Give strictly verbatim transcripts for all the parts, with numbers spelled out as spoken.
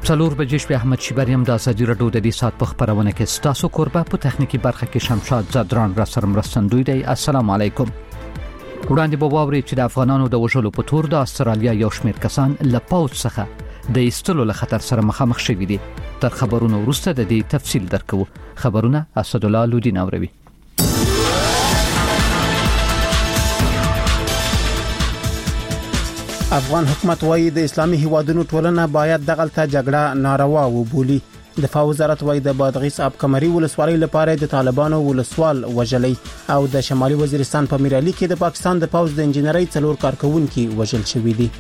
څلور بجې شپې احمد شیبریم د ازادي رادیو د دې سات په خبرونه کې ستاسو قربه په تخنیکی برخه کې شمشاد زدران را سره مرستندوی دی. السلام علیکم. وړاندې به واوري چې د افغانانو د وژلو په تور د استرالیا یو شمېر کسان له پوځ څخه د ایستلو له خطر سره مخامخ شوي دي. تر خبرونو وروسته د دې تفصیل درکو. خبرونه اسد الله لودین اوروي. افغان حکومت وايي د اسلامي هیوادونو ټولنه باید دغلته جګړه ناروا وبولي. دفاع وزارت وايي د بادغیس اب کمري ولسوالۍ لپاره د طالبانو ولسوال وژلي او د شمالي وزیرستان په میرالي کې د پاکستان د پوز د انجنیري څلور کارکونکو وژل شوي دي.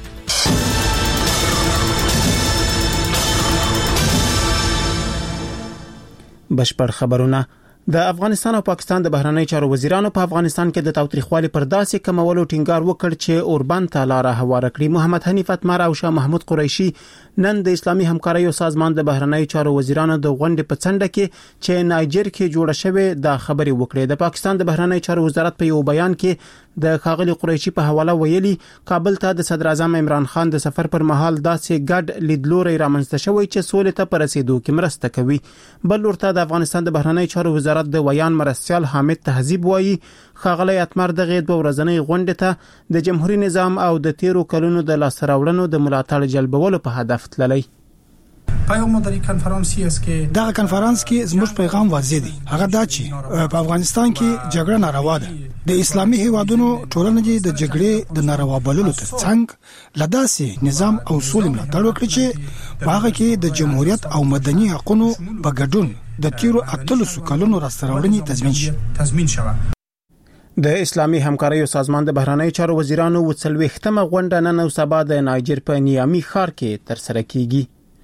بشپړ خبرونه. د افغانستان او پاکستان د بهرنی چارو وزیرانو په افغانستان کې د تاوتریخوالي پر داسې کمولو ټینګار وکړ چې اوربند ته لار هواره کړی. محمد حنیف اتمر او شاه محمود قریشي نن د اسلامي همکاریو سازمان د بهرنی چارو وزیرانو د غونډې په څنډه کې چې نایجر کې جوړه شوې د خبري وکړې. د پاکستان د بهرنی چارو وزارت په یو بیان کې د خاغلی قریشي په حواله ویلي کابل ته د صدر اعظم عمران خان د سفر پر مهال داسې ګډ لیدلوري رامنځته شوی چې سولې ته پر رسیدو کې مرسته کوي. بل ورته د افغانستان د بهرنی چارو وزارت د ویان مرستيال حامد تهذیب وایي خاغلی اتمر دغه دوه ورځنۍ غونډه ته د جمهوریت نظام او د تیرو کلونو د لاسراوړنو د ملاتړ جلبولو په هدف تللی. پیغام د کنفرانسي اس کې دغه کنفرانس کې زموږ پیغام واضح دی. هغه دا چې په افغانستان کې جګړه ناروا ده. د اسلامي هیوادونو ټولنه د جګړې د ناروا بللو ترڅنګ لداسي نظام او اصول ملاتړ وکړي چې هغه کې د جمهوریت او مدني حقوقو په ګډون د تیرو اتلسو کلونو راستراوړنې تضمین شي. تضمین شوه. د اسلامي همکاریو سازمان د بهرنی چارو وزیرانو وڅلويختمه غونډه نن او سبا د نایجر په نیامي ښار کې تر سره کیږي.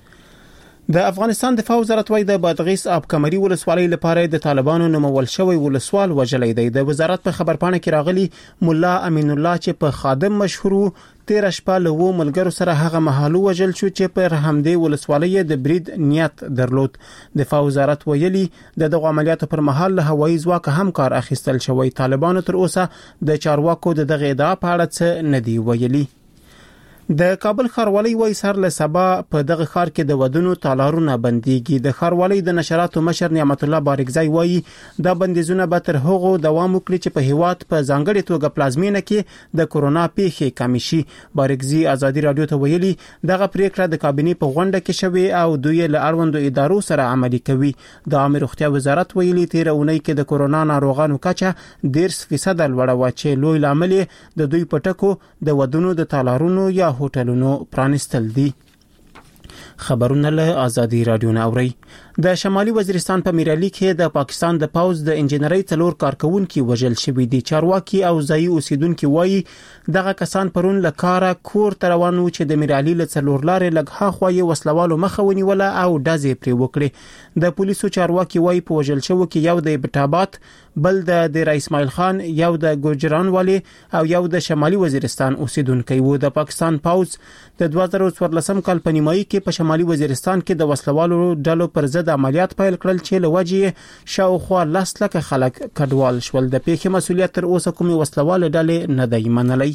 د افغانستان دفاع وزارت وايي د بادغیس اب کمري ولسوالۍ لپاره د طالبانو نومول شوی ولسوال وژلی دی. د وزارت په خبرپاڼه کې راغلي مولا امین الله چې په خادم مشهور تیر شپه له و ملګرو سره هغه محلو وژل شو چې پر همدې ولسوالۍ د برید نیت درلود. دفاع وزارت ویلي د دغه عملیاتو پر مهال له هوایي ځواک هم کار اخیستل شوی. طالبانو تر اوسه د چارواکو د دغه ادعا په اړه څه نه دی ویلي. د کابل ښاروالۍ وایي سر له سبا په دغه ښار کې د ودونو تالارونه بنديږي. د ښاروالۍ د نشراتو مشر نعمت الله بارکزای وایي دا بندیزونه به تر هغو دوام وکړي چې په هیواد په ځانګړي توګه پلازمینه کې د کورونا پیښې کم شي. بارکزي ازادي رادیو ته ویلي دغه پریکړه د کابینې په غونډه کې شوې او دوی له اړوندو ادارو سره عملي کوي. د عامه روغتیا وزارت ویلي تیر اونۍ کې د کورونا ناروغانو کچه ډیر فیصد لوړه و چې لوی لامل د دوی پټکو د ودونو د تالارونو یا هوټلونو پرانستل دي. خبرونه له ازادي رادیو نه اوري. د شمالي وزیرستان په میرالي کې د پاکستان د پوز د انجنیري څلور کارکونکو وژل شوي دي. چارواکي او ځایي اوسیدونکو وایي دغه کسان پرون له کاره کور ته روان وو چې د میرالي له څلور لارې لږه خوایي وسلوالو مخه ونیوله او ډزې پرې وکړي. د پولیسو چارواکي وایي په وژل شوو کې یو د بټابات، بل د دیر اسماعیل خان، یو د ګوجران والی او یو د شمالي وزیرستان اوسیدونکو وو. د پاکستان پوز د دوه زره څوارلسم کال په نیمایي کې په شمالي وزیرستان کې د وسلوالو ډلو پر ضد عملیات پیل کړل چې له وجې شاوخوا لس لکه خلک کډوال شول. د پیښې مسؤلیت تر اوسه کومې وسلوال ډلې نه دی منلی.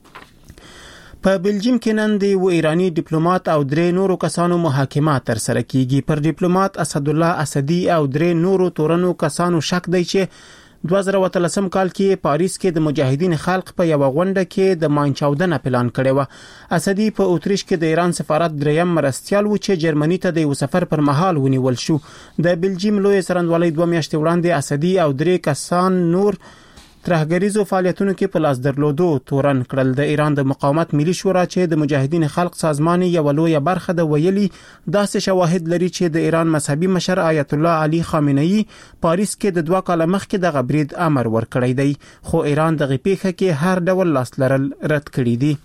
په بلجیم کې نن د و ایرانی ډیپلوماټ او درې نورو کسانو محاکمه تر سره کیږي. پر ډیپلوماټ اسد الله اسدی او درې نورو تورنو کسانو شک دی چې دوه زره اتلسم کال کې پاریس کې د مجاهدین خلق په یو غونډه کې د مانچاودنه پلان کړی و. اسدی په اوتریش کې د ایران سفارت دریم مرستيال و چې جرمني ته د یو سفر پر مهال ونیول شو. د بلجیم لوی سرندوالۍ دوه میاشتې وړاندې اسدی او درې کسان نور ترهګریزو فعالیتونو کې په لاس درلودو تورن کړل. د ایران د مقاومت ملي شورا چې د مجاهدین خلق سازمان یو لوی برخه د ویلي داسې شواهد لري چې د ایران مذهبي مشر آیت الله علي خامنه‌ای پاریس کې د دوه کال مخکې د غبرید امر ورکړی دی، خو ایران دغه پیښه کې هر ډول لاس لرل رد کړی دی.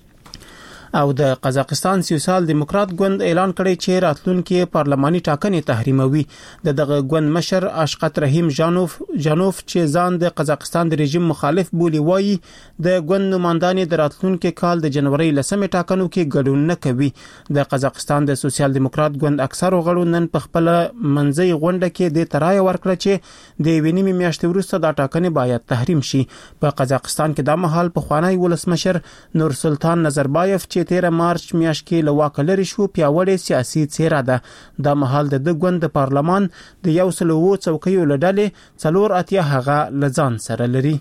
او د قزاقستان سوسیال دیموکرات ګوند اعلان کړی چې راتلونکي پارلماني ټاکنې تحریموي. د دغه ګوند مشر اشقت رحیم جانوف جانوف چې ځان د قزاقستان د رژیم مخالف بولی وایي د ګوند نمائندان د راتلونکي کال د جنوري لسمې ټاکنو کې ګډون نه کوي. د قزاقستان د سوسیال دیموکرات ګوند اکثر غړو نن په خپل منځي غونډه کې د ترای ورکړه چې د ویني میاشتې وروسته د ټاکنې باید تحریم شي. په قزاقستان کې د مهال په خوانی ولسمشر نور سلطان نظربایف چې چې تیر مارچ میاشت کې له واکه لرې شو پیاوړی سیاسي څیره ده. د مهال د د ګوند پارلمان د یو سل او څوکیو له ډلې څلور اتیا هغه له ځان سره لري.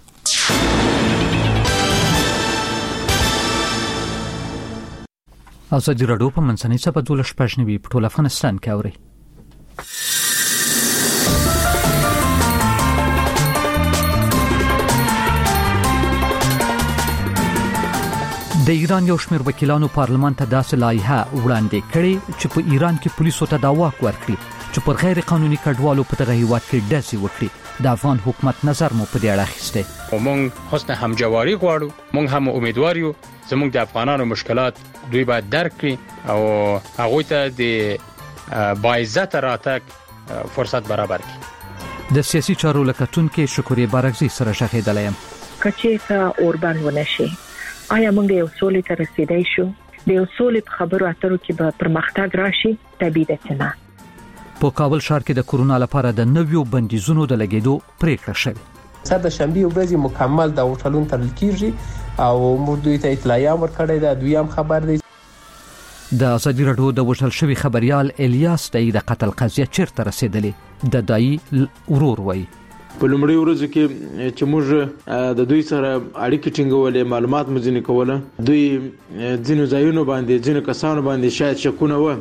ازادي راډیو په منځنۍ سبا د شپږنیوي په ټول افغانستان کې اوري. د ایران یو شمېر وکیلانو پارلمان ته داسې لایحه وړاندې کړې چې په ایران کې پولیسو ته دا واک ورکړي چې پر غیر قانوني کډوالو په دغه هیواد کې ډزې وکړي. د افغان حکومت نظر مو په دې اړه اخیستی. موږ حسن همجواری غواړو، موږ هم امیدوار یو زموږ د افغانانو مشکلات دوی باید درک کړي او هغه ته د باعزت راتګ فرصت برابر کړي. د سیاسي چارو لکټونکو شکرې بارګزي سره شاهدلای یم. کچې ته اوربان ونشي آیا موږ یو سولې ته رسیدای شو؟ د یو سولې په خبرو اترو کې به پرمختګ راشي؟ طبيعي ده نه. په کابل ښار کې د کورونا لپاره د نویو بندیزونو د لګیدو پریکړه شوه. سر د شنبه ورځې مکمل د هوټلونو تړل کیږي او موږ دوی ته اطلاعیه ورکړې ده. دوی هم خبر دي. د ازادي راډیو د وژل شوی خبريال الیاس د قتل قضیه چیرته رسیدلې د دای ورور وای. په لومړي ورځ کې چې موږ د دوی سره اړیکې ټینګولې معلومات مزنه کوله دوی ځینو ځایونو باندې ځینو کسانو باندې شاید شکونه و.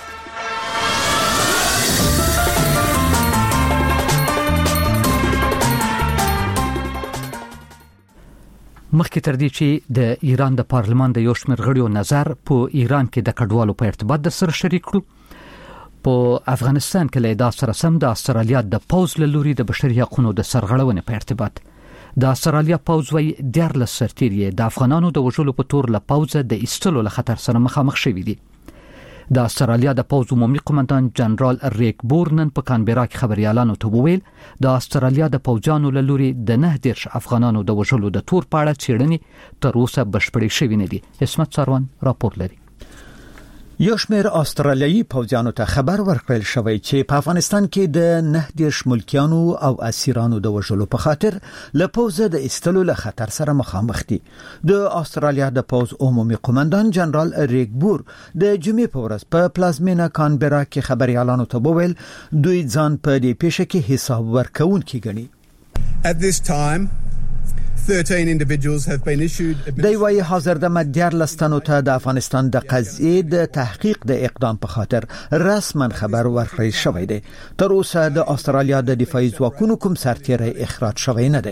مخکې تر دې چې د ایران د پارلمان د یو شمېر غړیو نظر په ایران کې د کډوالو په ارتباط د سره شریک کړو، په افغانستان کې له دا سره سم د استرالیا د پوز له لوري د بشري حقوقو د سرغړونې په ارتباط د استرالیا پوز وی دیارلس سرتیری د افغانانو د وژلو په تور له پوزه د ایستلو له خطر سره مخامخ شوي دي. د استرالیا د پوز عمومي قومندان جنرال ریک بورنن په کانبرا کې خبريالانو ته وویل د استرالیا د پوجانو له لوري د نه دیرش افغانانو د وژلو د تور په اړه څېړنې تر اوسه بشپړې شوې نه دي. اسمت سروان راپور لري. یو شمېر استرالیایي پوځیانو ته خبر ورکړل شوی چې په افغانستان کې د نه دیرش ملکیانو او اسیرانو د وژلو په خاطر له پوځه د ایستلو له خطر سره مخامخ دي. د استرالیا د پوځ عمومي قومندان جنرال ریک بور د جمعې په ورځ په پلازمینه کانبرا کې خبريالانو ته وویل دوی ځان په دې پیښه کې حساب ورکوونکي ګڼي. At this time thirteen individuals have been issued. دی وايي حاضر د مدیر لستانو ته د افغانستان د قضیې د تحقیق د اقدام په خاطر رسما خبر ورکړی شوی دی. تر اوسه د استرالیا د دفاعي ځواکونو کوم سرتیری اخراج شوی نه دی.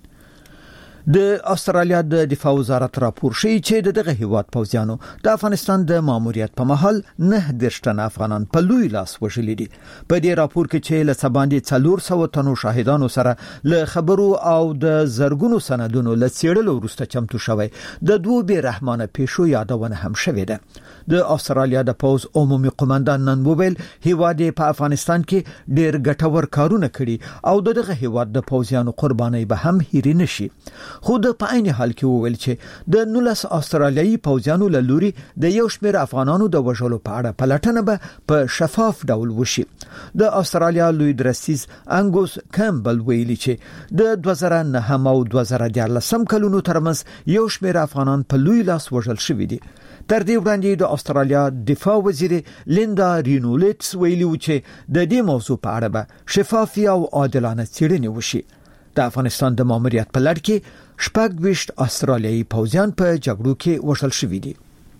د استرالیا د دفاع وزارت راپور شي چې دغه هیواد پوځیانو د افغانستان د ماموریت په محل نه درشتنه افغانان په لوی لاس وژلي دي. په دې راپور کې چې له سباندې څلور سوه تنو شاهدانو سره له خبرو او د زرګونو سندونو له څېړلو وروسته چمتو شوی د دوه بې رحمانه پیښو یادونه هم شوې ده. د استرالیا د پوز عمومي قومندان نن وویل هیواد په افغانستان کې ډېر ګټور کارونه کړي او دغه هیواد د پوځیانو قرباني به هم هېر نشي. خو د په عین حال کې وویل چې د نولس استرالیایي پوځیانو له لوري د یو شمېر افغانانو د وژلو په اړه پلټنه به په شفاف ډول وشي. د استرالیا لوی درستیز انګوس کامبل ویلي چې د دوه زره نهم او دوه زره دیارلس کلونو ترمنځ یو شمېر افغانان په لوی لاس وژل شوي دي. تر دې وړاندې د استرالیا دفاع وزیر لیندا رینولټس ویلي و چې د دې موضوع په اړه به شفاف او عادلانه څېړنې وشي. د افغانستان د ماموریت په لړ کې شپږ ویشت استرالیایي پوځیان په جګړو کې وژل شوي دي.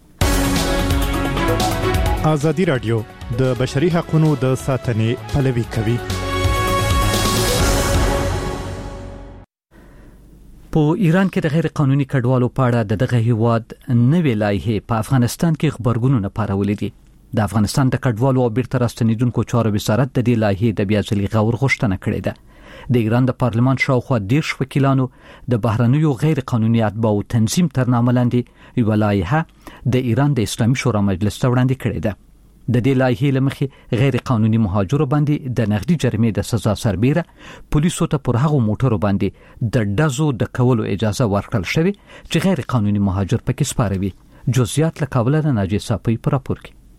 ازادي راډیو د بشري حقوقو د ساتنې پلوي کوي. په ایران کې د غیر قانوني کډوالو په اړه دغه هیواد نوې لایحه په افغانستان کې خبرګونونه پارولې دي. د افغانستان د کډوالو او بیرته راستنیدونکو چارو وزارت د دې لایحې د بیا ځلې غور غوښتنه کړې ده. د ایران د پارلمان شاوخوا دیرش وکیلانو د بهرنیو غیر قانوني اتباعو تنظیم تر نامه لاندې یوه لایحه د ایران د اسلامي شورا مجلس ته وړاندې کړې ده. د دې لایحې له مخې غیر قانوني مهاجرو باندې د نغدي جریمې د سزا سربیره پولیسو ته پر هغو موټرو باندې د ډزو د کولو اجازه ورکړل شوې چې غیر قانوني مهاجر پکې سپاره وي. جزئیات له کابل نه ناجی صافی پر راپور کې.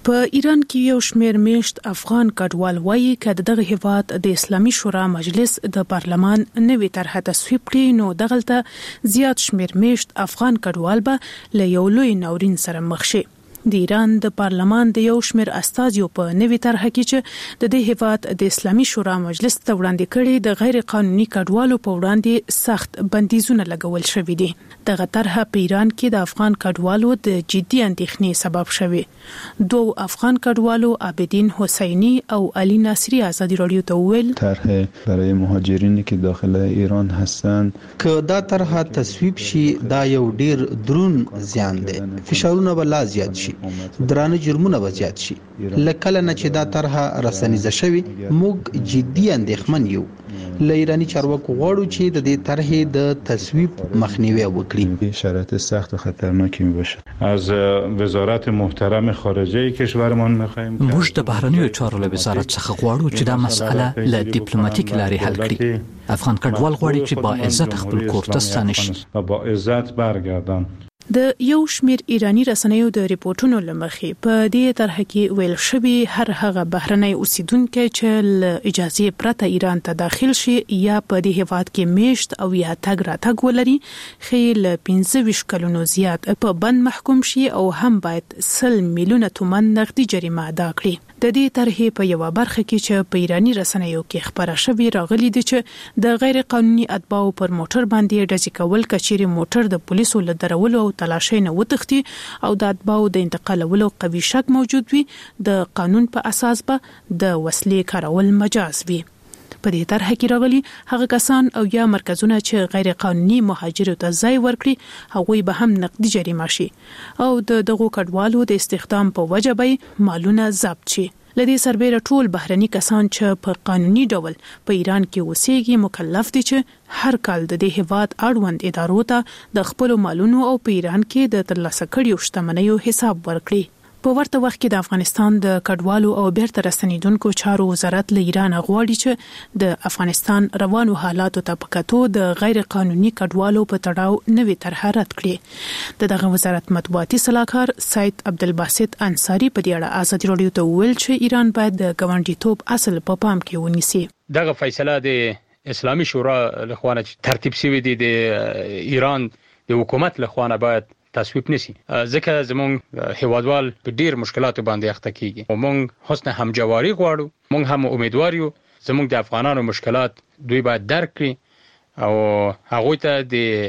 په ایران کې یو شمېر میشت افغان کډوال وایي چې دغه هیواد د اسلامي شورا مجلس د پارلمان نوې طرحه تصویب کړي نو دغلته زیات شمېر میشت افغان کډوال به له یو لوی ناورین سره مخ شي. د ایران د پارلمان د یو شمېر استازیو په نوې طرحه کې چې د دې هیواد د اسلامي شورا مجلس ته وړاندې کړي د غیر قانوني کډوالو په وړاندې سخت بندیزونه لګول شوي دي. دغه طرحه په ایران کې د افغان کډوالو د جدي اندېښنې سبب شوي. دوه افغان کډوالو عابدین حسینی او علی ناصری ازادي رادیو ته وویل طرحه برای مهاجرینی که داخل ایران هستند که دا طرحه تصویب شي دا یو ډیر درون زیان دی. فشارونه به لا زیات شي، درانه جرمونه به زیات شي. لکه نه چې دا طرحه رسنیزه شوی موږ جدي اندېښمن یو. له ایرانی چارواکو غواړو چې د دې طرحې د تصویب مخنیوي وکړي. شرایط سخت و خطرناکی میباشه. از وزارت محترم خارجه کشورمان میخواهیم موږ د بهرنیو چارو له وزارت څخه غواړو چې دا مسأله له ډیپلوماټیک لارې حل کړي. افغان کډوال غواړي چې با عزت خپل کور ته ستانه شي و با عزت برگردان. د یو شمېر ایرانی رسنیو د ریپورتونو لمخې په دې طرحه کې ویل شوی هر هغه بهرنی اوسیدونکو چې له اجازه پرته ایران ته داخل شي یا په دې هیواد کې میشت او یا تګ راتګ ولري خېل پنځه ویشت کلونو زیات په بند محکوم شي او هم باید سل میلیونه تومان نقدي جریمه ادا کړي. د دې طرحې په یو برخه کې چې په ایرانی رسنیو کې خبره شوې راغلي دي چې د غیر قانوني اتباعو پر موټر باندې ډزې کول کچېرې موټر د پولیسو له درولو او تلاشۍ نه وتښتي او د اتباعو د انتقالولو قوي شک موجود وي د قانون په اساس به د وسلې کارول مجاز وي. په دې طرحه کې راغلي هغه کسان او یا مرکزونه چې غیر قانوني مهاجرو ته ځای ورکړي هغوی به هم نقدي جریمه شي او د دغو کډوالو د استخدام په وجه به مالونه ضبط شي. لدې سربېره ټول بهرني کسان چې په قانوني ډول په ایران کې اوسېږي مکلف دي چې هر کال د دې هیواد اړوند ادارو ته د خپل مالونو او په ایران کې د ترلاسه کړیو شتمنیو حساب ورکړي. په ورته وخت کې د افغانستان د کډوالو او بیرته راستنیدونکو چارو وزارت له ایران غواړي چې د افغانستان روانو حالاتو ته په کتو د غیر قانوني کډوالو په تړاو نوې طرحه رد کړي. دغه وزارت مطبوعاتي صلاحکار سید عبدالباسط انصاری په دې اړه ازادي رادیو ته وویل چې ایران باید د ګاونډیتوب اصل په پام کې ونیسي. دغه فیصله د اسلامي شورا لخوا ترتیب شوی دی د ایران د حکومت لخوا باید تصویب نشي ځکه زمونږ هیوادوال په ډیر مشکلاتو باندې اخته کیږي او مونږ حسن همجواری غواړو. مونږ هم امیدوار یو زمونږ د افغانانو مشکلات دوی باید درک کړي او هغه ته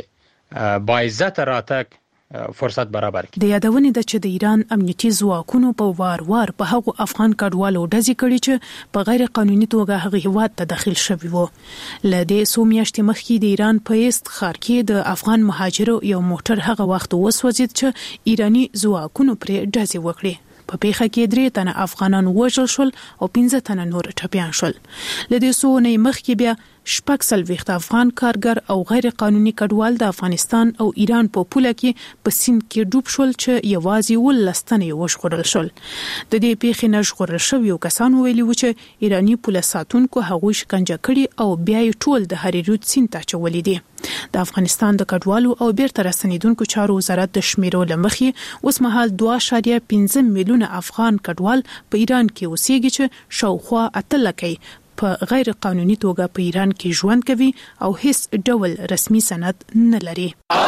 د باعزت راتګ فرصت برابر کړي. د یادونې د چې د ایران امنیتي ځواکونو په وار وار په هغو افغان کډوالو ډزې کړي چې په غیر قانوني توګه هغه هیواد ته داخل شوي وو. له دې څو میاشتې مخکې د ایران په ایست ښار کې د افغان مهاجرو یو موټر هغه وخت وسوځید چې ایرانی ځواکونو پرې ډزې وکړي. په پیښه کې درې تنه افغانان وژل شول او پنځه تنه نور ټپیان شول. له دې څو نه مخکې بیا شپږ څلوېښت افغان کارګر او غیر قانوني کډوال د افغانستان او ایران په پوله کې په سیند کې ډوب شول چې یوازې ولس تنه وژغورل شول. د دې پیښې نه ژغورل شوي کسان ویلي و چې ایرانی پوله ساتونکو هغوی شکنجه کړي او بیا یې ټول د هریرود سیند ته اچولي دي. د افغانستان د کډوالو او بیرته راستنیدونکو چارو وزارت د شمیرو لمخې اوس مهال دوه اعشاریه پنځه میلیونه افغان کډوال په ایران کې اوسېږي چې شاوخوا اته لکه په غیر قانوني توګه په ایران کې ژوند کوي او هیڅ ډول رسمي سند نه لري.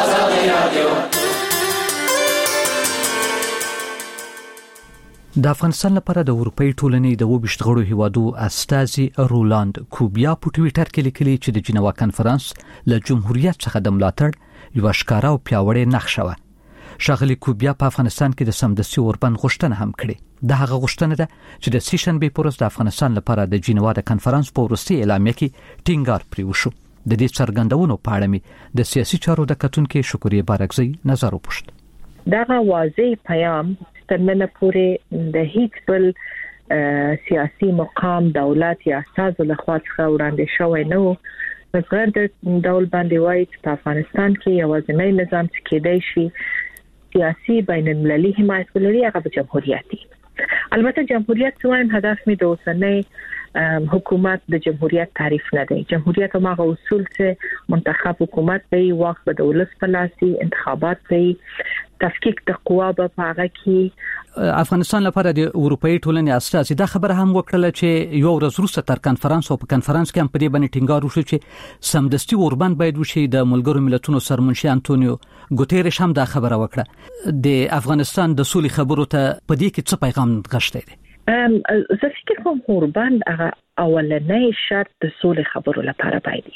د افغانستان لپاره د اروپאי ټولنې د وبشت غړو هیوادو استازي رولاند کوبیا په ټوئیټر کې لیکلي چې د جنیوا کانفرنس له جمهوریت څخه د ملاتړ یو ښکارا او پیاوړی نقشه و. شاغلي کوبیا په افغانستان کې د سمدستي اوربند غوښتنه هم کړې. د هغه غوښتنه ده چې د سیشن به پروس د افغانستان لپاره د جنیوا د کانفرنس په وروستي اعلامیه کې ټینګار پرې وشو. د دې څرګندونو په اړه می د سیاسي چارو د کتونکو شکرې بارکزی نظر وپوښت. دا واضح پیغام ترمنه پورې د هیڅ بل سیاسي مقام دولت یا اساس له خوا څخه وړاندې شوی نه و. مګر د ډول باندې وایي چې په افغانستان کې یوازینی نظام چې کېدای شي سیاسي بین المللي حمایت ولري هغه جمهوریتي. البته جمهوریت سوایم هدف می د اوسنۍ حکومت د جمهوریت تعریف نه دی. جمهوریت هغه اصول چې منتخب حکومت دی، واک به د ولس په لاس وي، انتخابات دی، تفکیک د قوا په هغه کې افغانستان لپاره د اروپאי ټولنې اساسي دا خبره هم وکړه چې یو ورځ وروسته تر کانفرنس او په کانفرنس کې هم په دې باندې ټینګار وشو چې سمدستي اوربند باید وشي. د ملګرو ملتونو سرمنشي انټونیو ګوتيريش هم دا خبره وکړه. د افغانستان د سولې خبرو ته په دې کې څه پیغام غشته دي؟ ام زه فکر کوم اوربند هغه اولنۍ شرط د سولې خبرو لپاره باید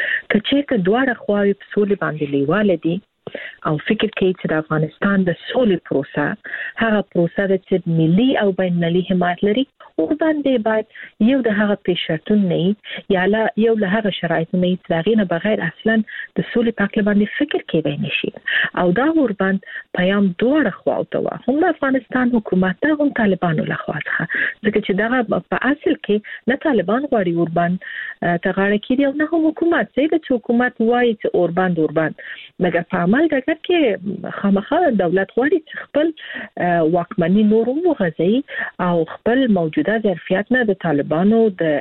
کچې ته دواړه خواوې په سولې باندې لیواله دي او فکر کوي چې د افغانستان د سولې پروسه هغه پروسه چې ملي او بین المللي حمایت لري او باندې باید یو د هغه پیشرتون نه یا لا یو له هغه شرایطو نه تغیر نه بغیر اصلا د سولې په اړه باندې فکر کوي نشي او دا اوربند پیام دوه خواته و هم افغانستان حکومت هم طالبانو له خوا څخه ځکه چې دا په اصل کې نه طالبان غواړي اوربند تغاړه کړي او نه هم حکومت چې حکومت وایي چې اوربند اوربند مګر په عمل دغه کې خامخا دولت غواړي چې خپل واکمني نور وغځي او خپل موجوده ظرفیت نه د طالبانو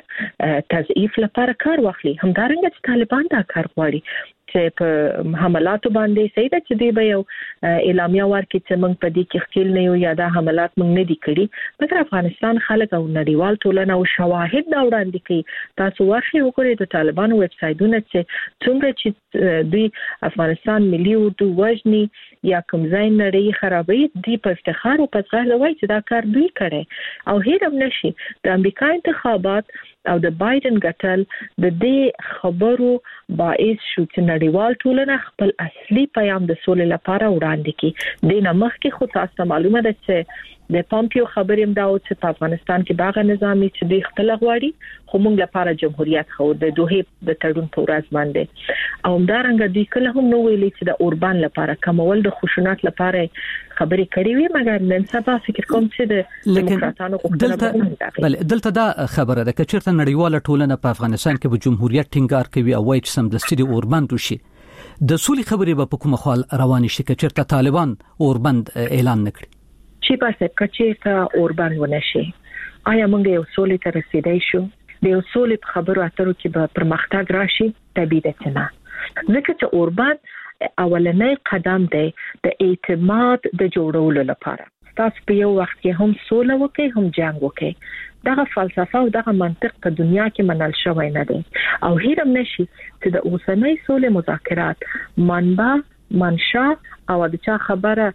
د تضعیف لپاره کار واخلي. همدارنګه چې طالبان دا کار غواړي چې په حملاتو باندې سیده چې دی به یو اعلامیه ورکړي چې موږ په دې کې خپل نه یو یا دا حملات موږ نه دي کړی مګر افغانستان خلک او نړیوال ټولنه او شواهد دا وړاندې کوي. تاسو واخی وګورئ د طالبانو ویب سایټونه چې څومره چې دوی افغانستان ملي اردو وجني یا کوم ځای نړۍ خرابوي دی په افتخار او په ځای وایي چې دا کار دوی کړي او هیڅ نشي د امریکا انتخابات او د بایدن ګټل د دې خبرو باعث شو چې نړیوال ټولنه خپل اصلي پیغام د سولې لپاره وړاندې کړي. د نمخ کې خو تاسو معلومه ده چې د پامپیو خبرې هم دا و چې په افغانستان کې باغ نظامی چې د خپل غواړي خو موږ لپاره جمهوریت خو د دوه د تړون په ورځ باندې او همدارنګه د کله هم نو ویلي چې د اوربان لپاره کمول د خشونت لپاره خبرې کړې وي مګر نن سبا فکر کوم چې د دیموکراتانو دلته بل دلته دا خبره ده چې چیرته نړیواله ټولنه په افغانستان کې به جمهوریت ټینګار کوي او وایي چې سمدستي د اوربند وشي د سولې خبرې به په کومه خال روان شي چې چیرته طالبان اوربند اعلان نکړي چې پاسه کچې ته اوربند ونشي آیا موږ یو سولې ته رسیدای شو د یو سولې خبرو اترو کې به پرمختګ راشي طبيعي ده نه ځکه چې اوربند اولنې قدم دی د اعتماد د جوړولو لپاره. تاسو په یو وخت کې هم سوله وکړئ هم جنگ وکړئ دغه فلسفه او دغه منطق په دنیا کې منل شوی نه دی او هیڅ نشي چې د اوسنۍ سولې مذاکرات منبع منشا او د چا خبره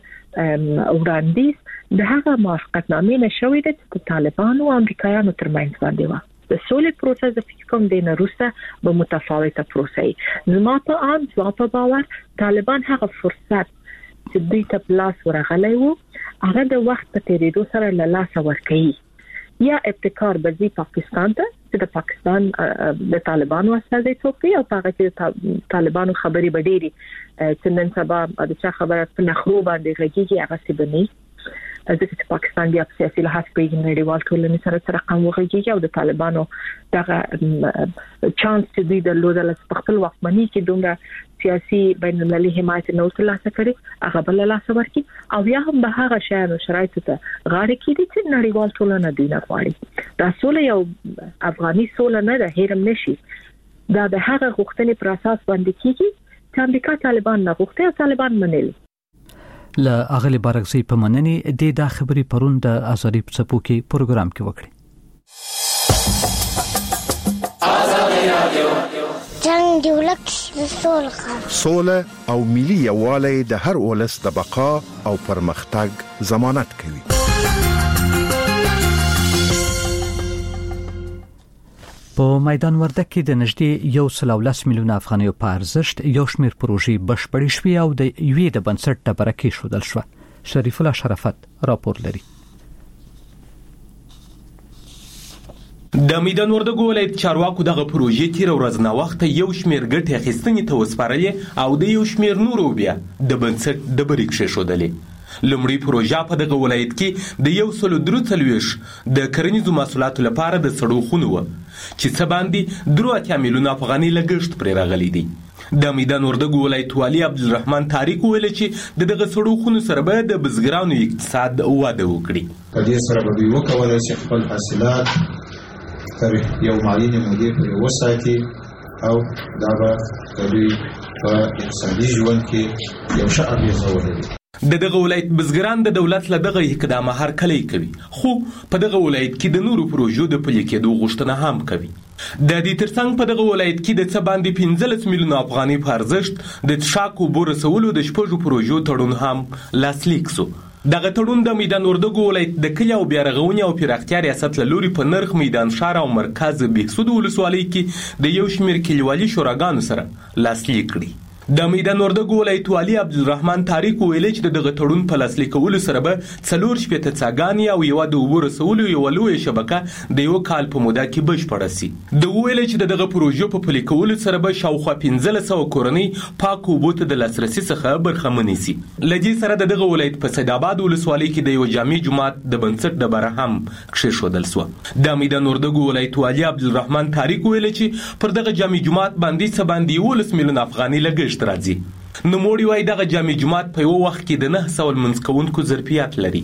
وړاندیز د هغه موافقتنامې نشوي د طالبانو او امریکایانو ترمنځ باندې و. د سولې پروسس د فکر کوم د نروسه به متفاوته پروسه زما په ان زما په باور طالبان هغه فرصت چې دوی ته پلاس ورغلی وو هغه د وخت په تیریدو سره له لاسه ورکړي یا ابتکار بزی پاکستان ته چې د پاکستان د طالبانو استازي څوکي او هغه چې طالبانو خبري بديري چې نن سبا د چا خبره په نخرو باندې غږیږي هغه څه بني ځکه چې پاکستان بیا په سیاسي لحاظ په نړیوال ټولنې سره سره رقم وغږیږي او د طالبانو دغه چانس چې دوی د لودل په خپل واکمنۍ کې دومره سیاسي بین المللي حمایت نو ترلاسه کړي هغه بل لاسه ورکړي او بیا هم به هغه شایانو شرایطو ته غاړه کړي چې نړیوال ټولنه دوی نه غواړي. دا سوله یو افغاني سوله نه ده هیرم نشي دا د هغه غوښتنې پر اساس باندې کیږي چې امریکا طالبان نه غوښتي او طالبان منل له اغلی بارغزی په مننې د دا خبري پرون د ازادي په چپو کې پروګرام کې وکړي. ازادي رادیو جنگ دی ولک سوله سوله او ملي یووالی د هر ولس د بقا او پرمختګ ضمانت کوي. په میدان وردګ کې د نږدې یو سل او لس میلیونه افغانیو په ارزښت یو شمېر پروژې بشپړې شوې او د یوې د بنسټ ډبره کېښودل شوه. شریف الله شرافت راپور لري. د میدان وردګ ولایت چارواکو دغه پروژې تیر ورځ نه وخت یو شمېر ګټې اخیستنې ته وسپارلې او د یو شمېر نورو بیا د بنسټ ډبرې کېښودلې. لومړی پروژه په دغه ولایت کې د یو سل درې څلوېښت د کرنیزو محصولاتو لپاره د سړو خونو و چې څه باندې درې اتیا میلیونه افغانۍ لګښت پرې راغلی دی. د میدان وردګ ولایت والي عبدالرحمن طارق ویل چې د دغه سړو خونو سره به د بزګرانو اقتصاد وده وکړي. په دې سره به دوی وکولای شي خپل حاصلات تر یو معینې مودې پورې وساتي او دا به د دوی په اقتصادي ژوند کې یو ښه اغېزه ولري. د دغه ولایت بزګران د دولت له دغه اقدامه هرکلی کوي، خو په دغه ولایت کې د نورو پروژو د پلي کېدو غوښتنه هم کوي. د دې ترڅنګ په دغه ولایت کې د څه باندې پنځلس میلیونه افغانۍ په ارزښت د څښاک اوبو رسولو د شپږو پروژو تړون هم لاسلیک سو. دغه تړون د میدان وردګو ولایت د کلي او بیارغونې او پراختیا ریاست له لوري په نرخ میدان ښار او مرکز بهسود ولسوالۍ کې د یو شمېر کلیوالي شوراګانو سره لاسلیک کړي. د میدان وردګو ولایت والي عبدالرحمن تاریک ویلي چې دغه تړون په لاسلیک کولو سره به څلور شپېته څاګانې او یوه د اوبو رسولو یوه لویه شبکه د یوه کال په موده کې بشپړه سي. د ویلي چې د دغه پروژو په پلي کولو سره به شاوخوا پنځلس سوه کورنۍ پاکو اوبو ته د لاسرسي څخه برخمنې سي. له دې سره د دغه ولایت په سیدآباد ولسوالۍ کې د یوه جامع جومات د بنسټ ډبره هم کښېښودل سوه. د میدان وردګو ولایت والي عبدالرحمن تاریک ویلي چې پر دغه جامع جومات باندې څه باندې یولس میلیونه افغانۍ لګښت راځي. نوموړي وايي دغه جامع جومات په یو وخت کې د نه سوه لمونځ کوونکو ظرفیت لري.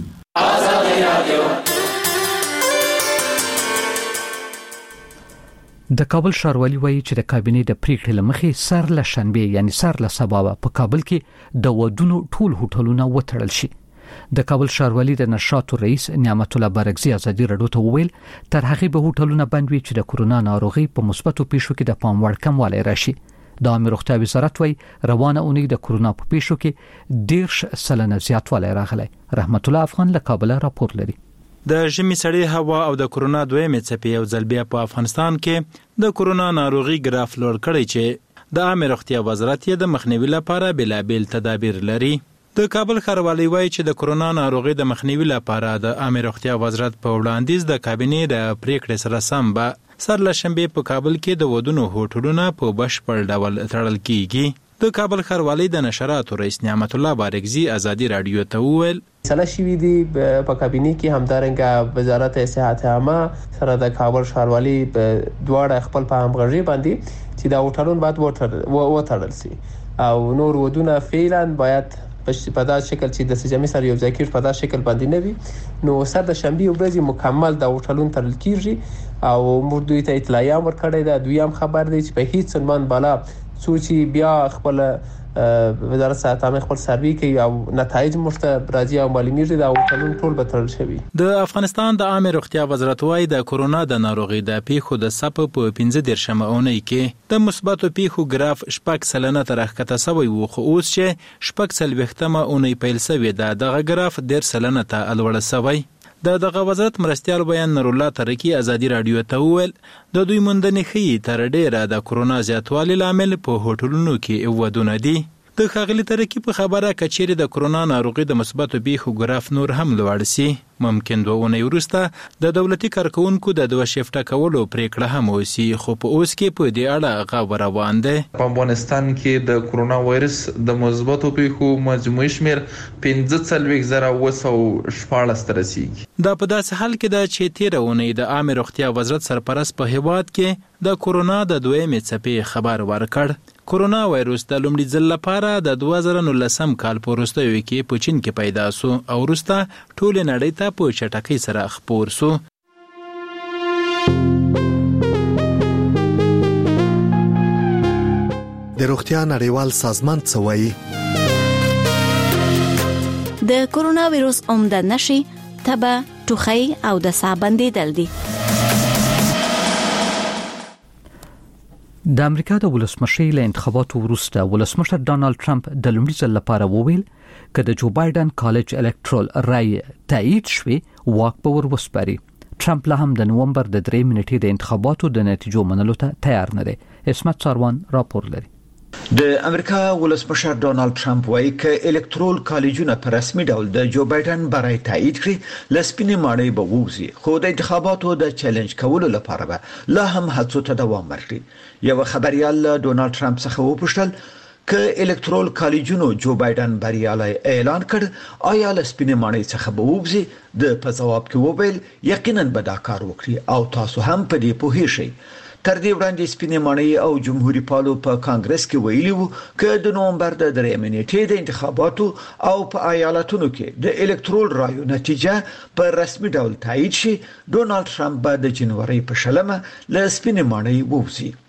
د کابل ښاروالي وایي چې د کابینې د پریکړې له مخې سر له شنبې یعنی سر له سبا په کابل کې د ودونو ټول هوټلونه وتړل شي. د کابل ښاروالي د نشاطو رئیس نعمت الله بارکزي ازادي رادیو ته وویل تر هغه به هوټلونه بند وي چې د کورونا ناروغي په مثبتو پیښو کې د پام وړ کموالی راشي. د عامه روغتیا وزارت وایي روانه اونۍ د کورونا په پیښو کې دیرش سلنه زیاتوالی راغلی. رحمت الله افغان له کابل راپور لري. د ژمي سړې هوا او د کورونا دویمې څپې یو ځل بیا په افغانستان کې د کورونا ناروغي ګراف لوړ کړی چې د عامه روغتیا وزارت یې د مخنیوي لپاره بېلابېل تدابیر لري. د کابل ښاروالي وایي چې د کورونا ناروغي د مخنیوي لپاره د عامه روغتیا وزارت په وړاندیز د کابینې د پریکړې سره سم به سر له شنبې په کابل کې د ودونو هوټلونه په بشپړ ډول تړل کیږي. د کابل ښاروالي د نشراتو رئیس نعمت الله بارکزي ازادي رادیو ته وویل سلا شوی دی په کابینې کې همدارنګه وزارت صحت عامه سره د کابل ښاروالي دواړه خپل په همغږي باندې چې دا هوټلونه باید وتړل شي او نور ودونه فعلا باید په داسې شکل چې د سجامي سره یو ځای کېږي په داسې شکل باندې نه وي. نو سر د شنبې ورځې مکمل د هوټلونو تړل کیږي او موږ دوی ته اطلاعیه ورکړې ده. دویم خبر دی چې په هیڅ عنوان بالا څو چې بیا خپل وزارت صحت عامه خپل سروي کوي او نتایج مرته راځي او معلومیږي دا هوټلونه ټول به تړل شوي. د افغانستان د عامه روغتیا وزارت وايي د کورونا د ناروغي د پیښو د صف په پنځه دیرشمه اونۍ کې د مثبتو پیښو ګراف شپږ سلنه تر ښکته شوی و، خو اوس چې شپږ څلوېښتمه اونۍ پیل شوې ده دغه ګراف ډېر سلنه ته لوړ شوی. د دغه وزارت مرستیال بیان نور الله ترکی ازادي رادیو ته وویل د دوی موندنې ښیي تر ډیره د کورونا زیاتوالي لامل په هوټلونو کې ودونه دي. د ښاغلي ترکی په خبره کچېرې د کورونا ناروغي د مثبتو پیښو ګراف نور هم لوړ سي ممکن دوه اونۍ وروسته د دولتي کارکونکو د دوه شیفټه کولو پریکړه هم وسی، خو په اوس کې په دې اړه غږ روان دی. په افغانستان کې د کورونا وایرس د مثبتو پیښو مجموعي شمېر پنځه څلوېښت زره اوه سوه شپاړس ته رسیږي. دا په داسې حال کې ده چې تېره اونۍ د عامه روغتیا وزارت سرپرست په هیواد کې د کورونا د دویمې څپې خبر ورکړ. کورونا وایرس د لومړي ځل لپاره د دوه زره نولسم کال په وروستیو کې په چین کې پیدا سو او وروسته ټولې نړۍ ته په چټکۍ سره خپور سو. د روغتیا نړیوال سازمان څه وایي؟ د کورونا وایرس عمده نښې تبه، ټوخی او د ساه بندیدل دي. د امریکا د ولسمشر له انتخاباتو وروسته ولسمشر ډانلډ ټرمپ د لومړي ځل لپاره وویل چې د جو بایدن کالج الکترال رای تایید شوی واک به ور وسپاري. ټرمپ له هم د نومبر د درې منټې د انتخاباتو د نتیجو منلو ته تیار نه دی. اسمت ساروان راپور لري. د امریکا ولسمشر ډانلډ ټرمپ وایي چې الکترال کالجونه په رسمي ډول د جو بایدن برای تایید کړي لسپینې ماڼۍ به ووزي، خو د انتخاباتو د چیلنج کولو لپاره به لا هم هڅو ته دوام ورکړي. یو خبريال ډونالد ټرمپ څخه وپوښتل ک الکترال کالجونو جو بایدن بریالي اعلان کړ آیا لسپینې ماڼۍ څخه به ووزي؟ د په جواب کې وویل یقینا به دا کار وکړي او تاسو هم په دې پوهی شئ. تر دې وړاندې سپینې ماڼۍ او جمهوریت پالو په کانګرس کې ویلي وو چې د نومبر د درېمې نیټې د انتخاباتو او په ایالتونو کې د الکترال رایو نتیجه په رسمي ډول تایید شي ډونالد ټرمپ به د جنوري په شلمه له سپینې ماڼۍ ووزي.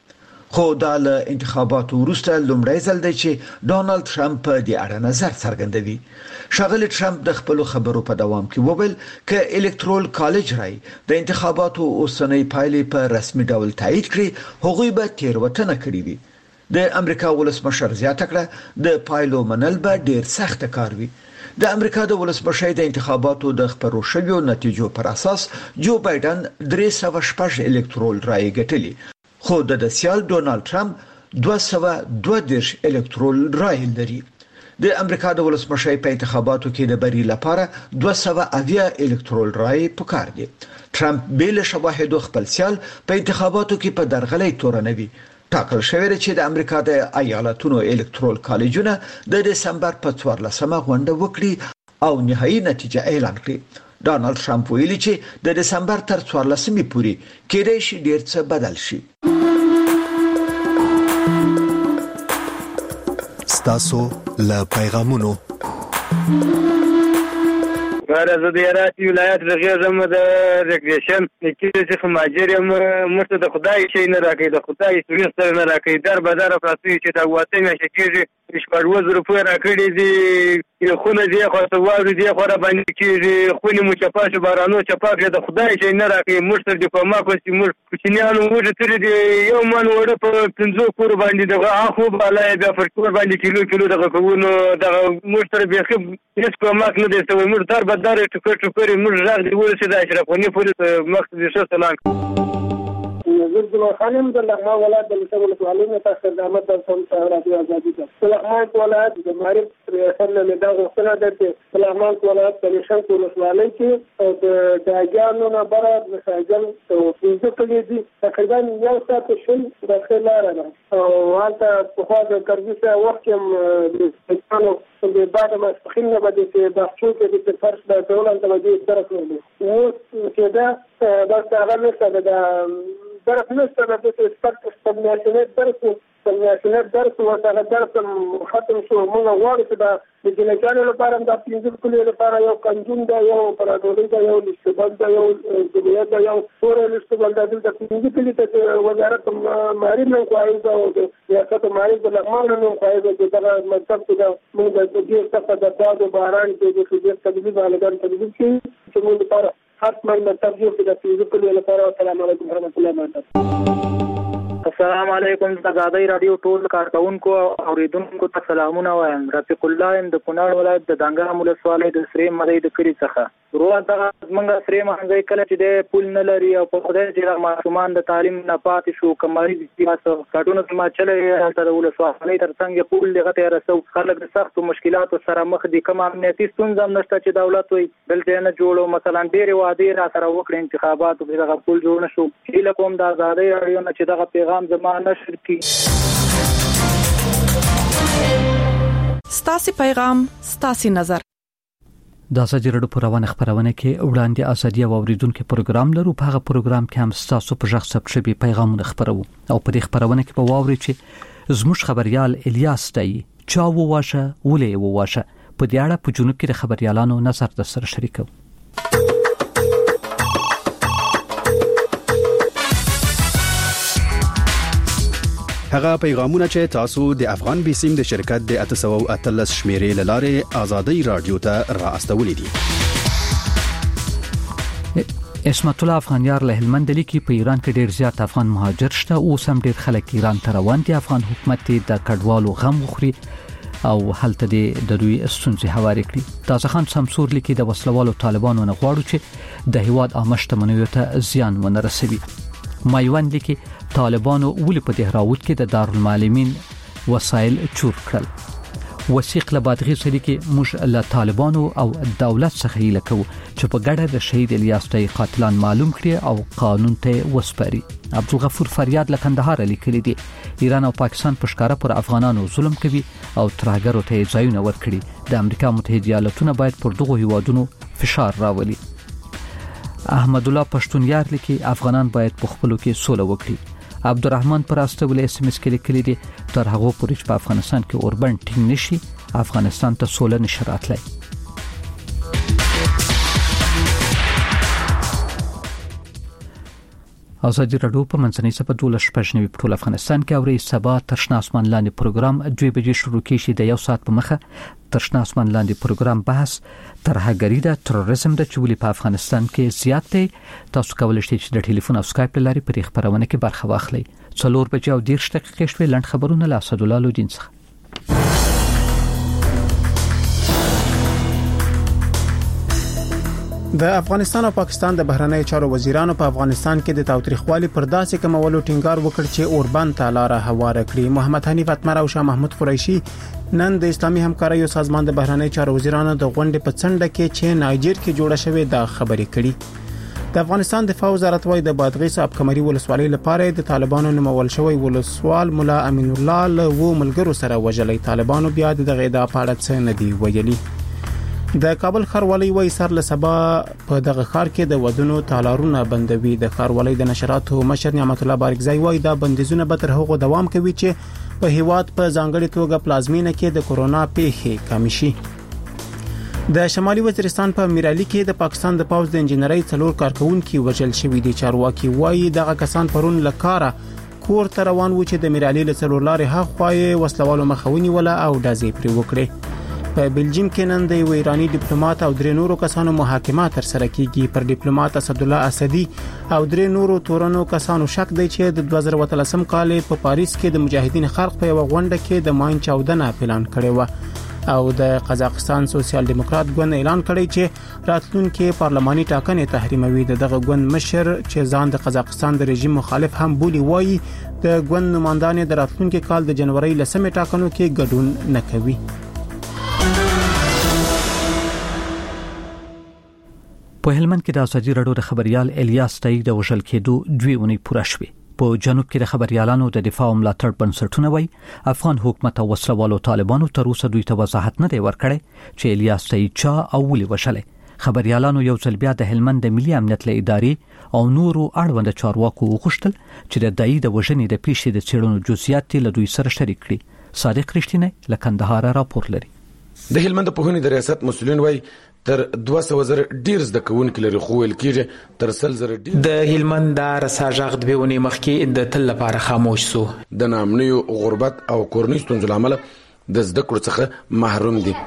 خو د انتخاباتو وروسته لومړی ځل دی چې ډونالد ټرمپ په دې اړه نظر څرګندوي. ښاغلی ټرمپ د خپل خبرو په دوام کې وویل ک الکترول کالج رای د انتخاباتو اوسنۍ پایلې په رسمي ډول تایید کړي هغوی به تیروتنه کړې وي. د امریکا ولسمشر زیاته کړه د پایلو منل به ډیر سخت کار وي. د امریکا د ولسمشر د انتخاباتو د خبرو شویو نتیجو پر اساس جو بایدن درې سوه شپږ الکترول رای ګټلي، خو د سیال ډونالد ټرمپ دوه سوه دوه دېرش الکترول رای لري. د امریکا د ولسمشر په انتخاباتو کې د بری لپاره دوه سوه اویا الکترول رای پکار دي. ټرمپ بیل شواهد خپل سیال په انتخاباتو کې په درغلۍ تورنوي. ټاکل شوی چې د امریکا د ایالتونو الکترول کالجونه د دسمبر په څوارلسمه غونډه وکړي او نهایي نتیجه اعلان کړي. ډونالد ټرمپ ویلي چې د دسمبر تر څوارلسمې پورې کېدای شي ډیر څه بدل شي. ستاسو له پیغامونو زه د هرات ولایت رغېږم د ریکریشن کې چې ماجر یم مرته د خدای شي نه راکې د خدای سوي سره نه راکې در به در پراسي چې دا واته مې کېږي شپږ روپۍ راکړي دي خونه دي خو سوال دي خو را باندې کېږي خوني مو چپاش بارانو چپاک د خدای شي نه راکې مرته د په ما کوسي مر کوچنیانو وځي تر دي یو من وړه په پنځو کور باندې دغه خو بالای بیا پر کور باندې کیلو کیلو دغه کوونو دغه مرته به هیڅ کومک نه دي سوي مر در به در ټکر ټکر موږ راغ دی ورسې د اشرف غنی پولیس مقصد یې سلام زرد الخانم د لغمان ولایت د لسبل ولایت تاسو د احمد د سم راډیو ازادي د لغمان ولایت د معرفت ریاست نه دا غوښتنه ده چې لغمان ولایت د نشان ولسوالۍ کې د داګانو نه بره د ساجل او فیزو کې دي تقریبا یو ساعت شل د خلاره نه او هلته په خوا د کرزیسه وخت هم د څانو د بعد ما خلنه بده چې بحثو کې د فرش د دولت توجه سره کوي او چې دا دا څنګه څه ده درس نشته د سپک سپمناشنیت درس سپمناشنیت درس او هغه درس ختم شو موږ غواړو چې دا د جنګانو لپاره د پنځه کلیو لپاره یو قانون دا یو پرادوري دا یو لستبل دا یو جمعیت دا یو ټول لستبل دا د پنځه کلیو ته وزارت مالی نن کوي دا د ریاست مالی د لغمان نن کوي چې دا مطلب چې دا موږ د دې څخه د باد باران کې د فزیک تدریب علاقه تدریب کې چې موږ لپاره حتما مترجم د فیزیکل لپاره. السلام علیکم ورحمۃ اللہ وبرکاتہ. السلام علیکم د آزادۍ رادیو ټول کارکونکو او اوریدونکو ته سلامونه وایم. رفیق الله د کونړ ولایت د دانګام ولسوالۍ د سری مدې د کلی څخه روان دغه منګه سری مانځي کله چې د پول نه لري او په خدای چې د ماشومان د تعلیم نه پاتې شو کمالي سیاسه کارونه ما چلې تر ولسوالۍ ترڅنګ پول لغه ته رسو خلک د سخت مشکلاتو سره مخ دي کوم امنیتي ستونزې نشته چې دولت وي دلته نه جوړو مثلا ډېر وعده را سره وکړي انتخابات او دغه پول جوړ نشو چې کوم د آزادۍ رادیو نه چې دغه پیغام زمانه نشر کی ستاسي پیغام ستاسي نظر د ازادي رادیو په روانه خبرونه کې وړاندې ازادي او اوریدونکو پروګرام لرو. په هغه پروګرام کې هم ستاسو په ژغ ثبت شوی پیغامونه خبرو او په دې خبرونه کې په واوري چې زموږ خبريال الیاس دی چا وواشه ولې وواشه په دې اړه په جنوب کې د خبريالانو نظر د سره شریکو. هغه پیغامونه چې تاسو د افغان بیسیم د شرکت د اته سوه او اتلس شمیرې لاره آزادۍ رادیو ته راستولې دي. اسمت الله افغانیار له هلمند لیکي په ایران کې ډیر زیات افغان مهاجر شته او سم ډیر خلک ایران ته روان دي. افغان حکومت د کډوالو غم وخوري او هلته د دوی ستونزې هواري کړي. تازه خان سمسور لیکي د وسلوالو طالبانو نه غواړي چې د هیواد عامه شتمنیو ته زیان ونه رسوي. مایوان لیکي طالبانو ولې په دهراوت کې د دارالمعلمین وسایل چور کړل. وثیق له بادغی سره کې موږ له طالبانو او دولت څخه هیله کوو چې په ګډه د شهید الیاس تای قاتلان معلوم کړي او قانون ته وسپاري. عبدالغفور فریاد له کندهار لیکلی دی ایران او پاکستان په ښکارا پر افغانانو ظلم کوي او ترهګرو ته ځایونه ورکړي. د امریکا متحده ایالاتونه باید پر دغه هیوادونو فشار راولي. احمد الله پښتونیار لیکي افغانان باید په خپلو کې سوله وکړي. عبدالرحمن پراسته ول اس ام اس کې لیکلي دي تر هغه پورې چې په افغانستان کې اوربن ټینګ نشي افغانستان ته سوله نشي راتلای. ازادي رادیو په منځنۍ سپه دوله شپږنوي په ټول افغانستان کې اوري سبا ترشنا اسمان لاندې پروګرام دوه بجې شروع کیږي د یو ساعت په مخه ترشنا اسمان لاندې پروګرام بحث ترهګری د تروریزم د چولې په افغانستان کې زیات دی. تاسو کولای شئ چې د ټلیفون او سکایپ لاري په خبرونه کې برخه واخلئ. څلور بجې او دېرش دقیقې شوي لنډ خبرونه له اسدالله لودین څخه. د افغانستان او پاکستان د بهرنی چارو وزیرانو په افغانستان کې د تاوتریخوالي پر داسې کمولو ټینګار وکړ چې اوربند ته لار هواره کړي. محمد حنیف اتمر او شاه محمود قریشي نن د اسلامي همکاریو سازمان د بهرنی چارو وزیرانو د غونډې په څنډه کې چې نایجر کې جوړه شوې دا خبرې کړي. د افغانستان دفاع وزارت وايي د بادغیس اب کمري ولسوالۍ لپاره د طالبانو نومول شوی ولسوال مولا امین الله له و ملګرو سره وجلې. طالبانو بیا د غیدا پاړه څه نه دی ویلي. د کابل خاروالۍ وای سر له سبا په دغه خار کې د ودونو تالارونه بندوي. د خاروالۍ د نشراتو مشر نعمت الله بارکزای وای دا بندیزونه به تر هغه دوام کوي چې په هیواد په ځانګړي توګه پلازمینه کې د کورونا پیښې کم شي. د شمالي وزیرستان په میرالي کې د پاکستان د پوز د انجنیري څلور کارکونکو وژل شوی دي. چارواکي وای دغه کسان پرون لکاره کور ته روان و چې د میرالي له څلور لارې هغه وسلوالو مخاوني ولا او دازې پرې وکړي. په بلجیم کې نن د ایرانی ډیپلوماټ او درې نورو کسانو محاکمه تر سره کیږي. پر ډیپلوماټ اسد الله اسدی او درې نورو تورنو کسانو شک دی چې د دوه زره اتلسم کال په پاریس کې د مجاهدین خلق په یو غونډه کې د ماین چاودنه پلان کړی و. او د قزاقستان سوسیال دیموکرات ګوند اعلان کړی چې راتلونکي پارلماني ټاکنې تحریموي. دغه ګوند مشر چې ځان د قزاقستان د رژیم مخالف هم بولی وایي د ګوند نمائندان د راتلونکي کال د جنوري لسمې ټاکنو کې ګډون نه کوي. په هلمند کې د ازادي رادیو د خبريال الیاس تای د وژل کېدو دوه ونی پوره شوې. په جنوب کې د خبريالانو د دفاع او ملاتړ بنسټونه وای افغان حکومت او وسلوالو طالبانو تر اوسه دوی ته وضاحت نه دی ورکړی چې الیاس تای چا او ولې وشلې. خبريالانو یو ځل بیا د هلمند د ملي امنیت له ادارې او نورو اړوند چارواکو وغوښتل چې د دای د وژنې د پیښې د څېړنو جزئیات له دوی سره شریک کړي. صادق رښتینی له کندهار راپور لري. د هلمند په هونې د ریاست مسؤلین وای تر دوه سوه زره ډیر زده کوونکي لري خو ویل کېږي تر سل زره ډیر. د هلمند د رساجغ د بیونی مخکې د تل لپاره خاموش سو. د نامنیو غربت او کورنۍ ستونزو لامل د زده کړو څخه محروم دي.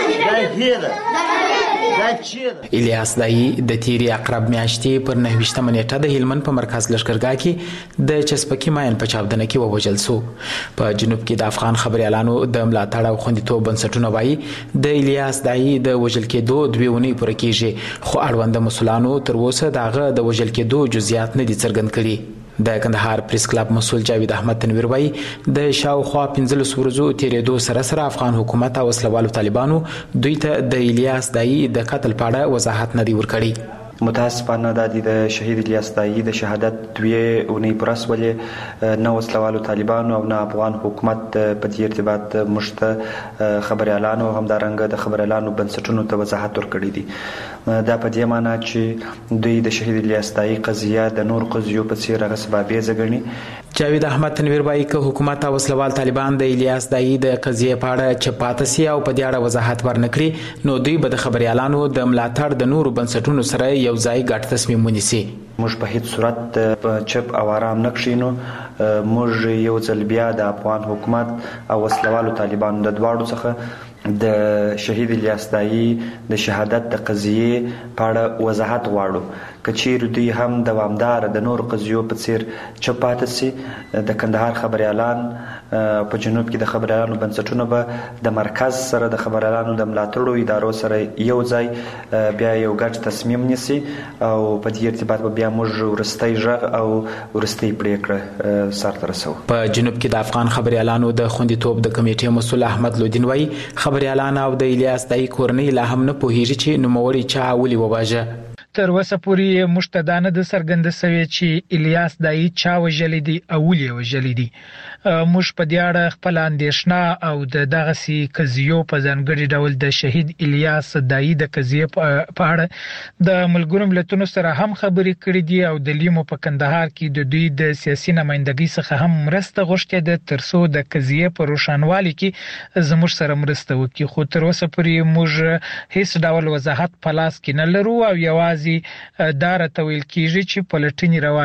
الیاس دای د تیری اقرب میاشتې پر نهویشتمه نیټه د هلمند په مرکز لشکرګاه کې د چسپکی ماین په چاودنه کې ووژل سو. په جنوب کې د افغان خبريالانو د ملاتړ او خوندیتوب بنسټونه وایي د الیاس دای د وژل کېدو دوه ونی پر کېږي خو اړوند مسولانو تر اوسه دغه د وژل کېدو جزئیات نه دي څرګند کړي. د کندهار پریس کلب مسول جاوید احمد تنویر وای د شاوخوا پنځلس ورځو تیرېدو سره سره افغان حکومت او وسلوالو طالبانو دوی ته د الیاس دای د قتل په اړه وضاحت نه دی ورکړی. متاسفانه د د شهید الیاس دای د شهادت دوی اونۍ پرس ولې نو وسلوالو طالبانو او نه افغان حکومت په دې ارتباط مشته خبريالانو هم د رنګ د خبريالانو بنسټونو ته وضاحت ورکړی دي. دا په دې معنی چې دوی د شهید الیاس دای قضیه د نور قضیو په څیر هغه سببي زګنی. جاوید احمد تنویر وایي که حکومت او وسلوال طالبان د الیاس دای د قضیه په اړه چپاته سي او په دې اړه وضاحت ورنکړي نو دوی به د خبريالانو د ملاتړ د نورو بنسټونو سره یو ځای ګډ تصمیم ونیسي. موږ په هیڅ صورت په چپ او آرام نه کښینو. موږ یو ځل بیا د افغان حکومت او وسلوالو طالبانو د دواړو څخه د شهید الیاس دای د شهادت د قضیه په اړه وضاحت غواړو. کچیر دوی هم دوامدار د نور قضیو په څیر چپاته سي. د کندهار خبريالان په جنوب کې د خبريالانو بنسټونه به د مرکز سره د خبريالانو د ملاتړو ادارو سره یو ځای بیا یو ګډ تصمیم نیسي او په دې ارتباط به بیا موږ ورستۍ ژغ او ورستۍ پریکړه سره رسو. په جنوب کې د افغان خبريالانو د خوندیتوب د کمیټې مسؤل احمد لودین وایي خبريالان او د الیاس دای کورنۍ لا هم نه پوهیږي چې نوموړي چا ولې وواژه. تر اوسه پورې مشتدانه د څرګنده سوي چې الیاس دای چا وژلې دي او ولې وژلې دي. موږ په دې اړه خپل اندېښنه او د دغه سي قضیو په ځانګړي ډول د شهید الیاس دای د قضیه په اړه د ملګرو ملتونو سره هم خبرې کړې دي او د لیمو په کندهار کې د دوی د سیاسي نمائندګۍ څخه هم مرسته غوښتې ده ترڅو د قضیه په روښانوالي کې زموږ سره مرسته وکړي. خو تر اوسه پورې موږ هیڅ ډول وضاحت په لاس کې نه لرو او یوازې دا راته ویل کېږي چې پلټنې روانې دي.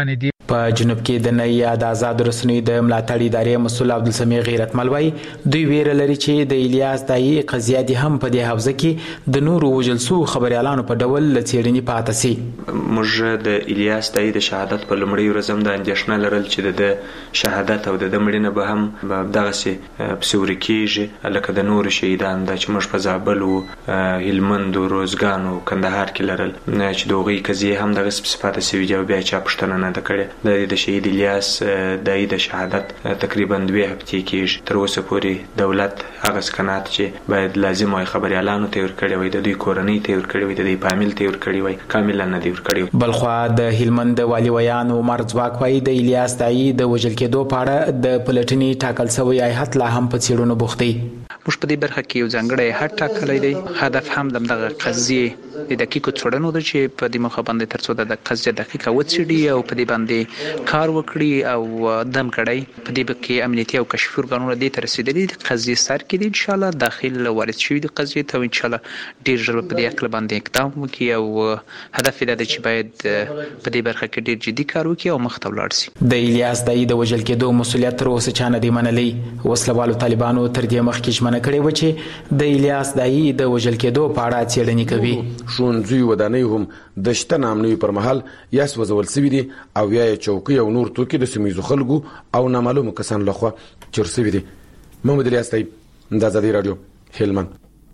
په جنوب کې د نه یا د آزاد رسنیو د ملاتړ ادارې مسؤل عبدالسمیع غیرتمل وایي دوی ویره لري چې د الیاس دایي قضیه دې هم په دې حوزه کې د نورو وژل سوو خبریالانو په ډول له څېړنې پاته سي. موږ د الیاس دایي د شهادت په لومړي ورځ هم د اندېښنه لرل چې د شهادت او د مړینه به هم دغسې پسې ورکېږي لکه د نورو شهیدان دا چې موږ په زابل و هلمند و روزګان و کندهار کې لرل چې د هغوی قضیې هم دغسې پسې پاته سوي دي او بیا چا پوښتنه نه ده کړې. د شهید الیاس دایي د شهادت تقریبا دوه هفتې کېږي. تر اوسه پورې دولت هغه سکنات چې باید لازم وای خبریالانو ته ورکړی وای د دوی کورنۍ ته ورکړی وای د دوی فامیل ته ورکړی وای کاملا نه دی ورکړی. بلخوا د هلمند والي ویان عمر ځواک وایي د الیاس دایي د وژل کېدو په اړه د پلټنې ټاکل سوی هیات لا هم په څېړنو بوخت دی. موږ په دې برخه کې یو ځانګړی هټ ټاکلی دی. هدف هم د دغه قضیې د دقیقو څېړنو ده چې په دې موخه باندې تر څو د قضیه دقیقه وڅېړي او په دې باندې کار وکړي او دم کړی. په دې کې امنیتي او کشفي ارګانونه دې ته رسېدلي دي قضیې سر کې دي ان شاء الله داخل وارد شوي دي قضیې ته او ان شاء الله ډېر ژر په دې عقل باندې اقدام وکړي او هدف یې دا دی چې باید په دې برخه کې ډېر جدي کار وکړي او مخ ته ولاړ شي. د الیاس دایي د وژل کېدو مسؤلیت تر اوسه چا نه دی منلی. وسلوالو طالبانو تر دې مخکې ژمنه کړې وه چې د الیاس دایي د وژل کېدو په اړه څېړنې کوي. ښوونځیو ودانۍ هم د شته نامنوي پر مهال یا سوځول سوي دي او یا یې چوکۍ او نور توکي د سیمه ییزو خلکو او نامعلومو کسانو لخوا چور سوي دي. محمد الیاس دایي د ازادي راډیو هلمند.